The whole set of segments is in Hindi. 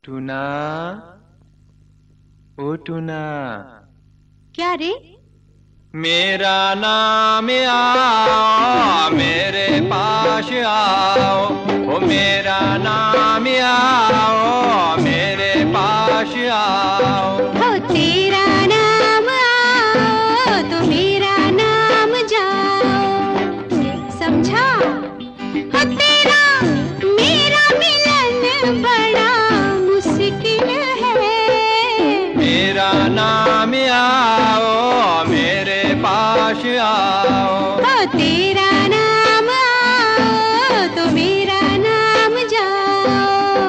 टूना, ओ टूना। क्या रे? मेरा नाम आओ, मेरे पास आओ। ओ मेरा नाम आओ, मेरे पास आओ। हो तेरा नाम आओ तो मेरा नाम जाओ, समझा? हो तेरा मेरा मिलन बड़ा मुश्किल है। मेरा नाम आओ, मेरे पास आओ। हो तेरा नाम आओ तो मेरा नाम जाओ।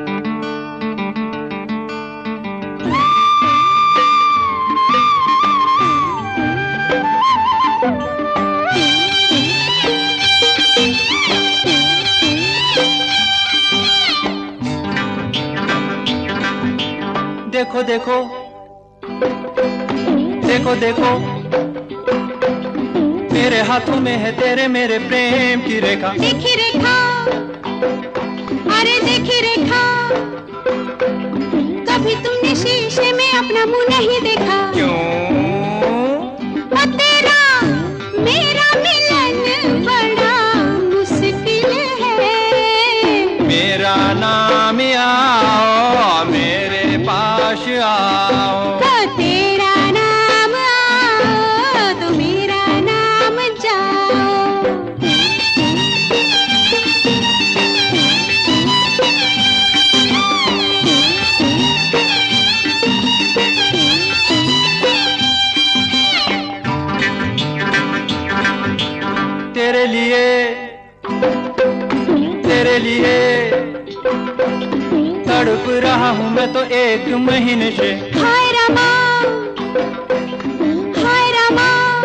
देखो देखो, देखो देखो, तेरे हाथों में है तेरे मेरे प्रेम की रेखा। देखी रेखा, अरे देखी रेखा, कभी तुमने शीशे में अपना मुंह नहीं देखा। क्यों? ओ तेरा मेरा मिलन बड़ा मुश्किल है। मेरा नाम आओ, मेरे पास आओ। ओ तेरा नाम आओ तो मेरा नाम जाओ। तेरे लिए, तेरे लिए तड़प रहा हूँ मैं तो 1 महीने से। हाय रामा, हाय रामा,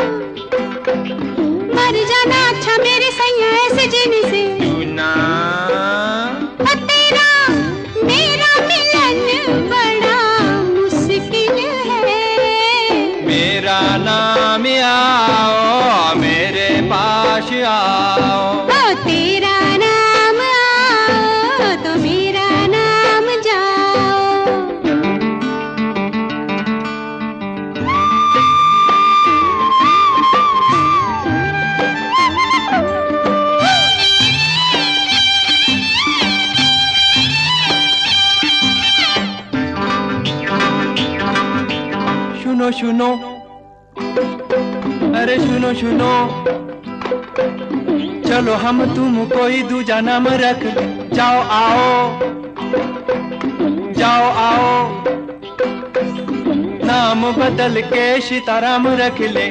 मर जाना अच्छा मेरे सैया ऐसे जीने से। टूना, ओ तेरा मेरा मिलन बड़ा मुश्किल है। मेरा नाम आओ, मेरे पास आओ। ओ तेरा नाम आओ तो मेरा नाम जाओ। सुनो सुनो, अरे सुनो सुनो, चलो हम तुम कोई दूजा नाम रख ले। जाओ आओ, जाओ आओ, नाम बदल के सीताराम रख ले।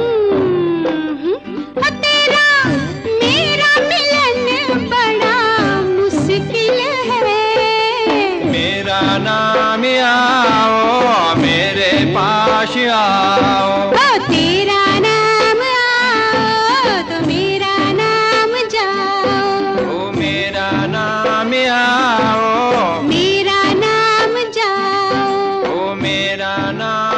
ओ तेरा मेरा मिलन बड़ा मुश्किल है। मेरा नाम आओ, मेरे पास आओ। ओ तेरा नाम आओ तो मेरा नाम जाओ। ओ मेरा नाम आओ, मेरा नाम जाओ। ओ मेरा नाम